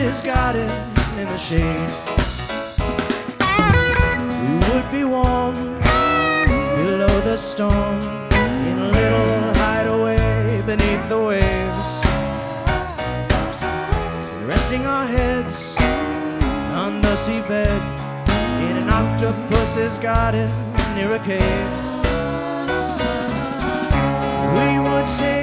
octopus's garden in the shade. We would be warm below the storm, in a little hideaway beneath the waves, resting our heads on the seabed in an octopus's garden near a cave. We would say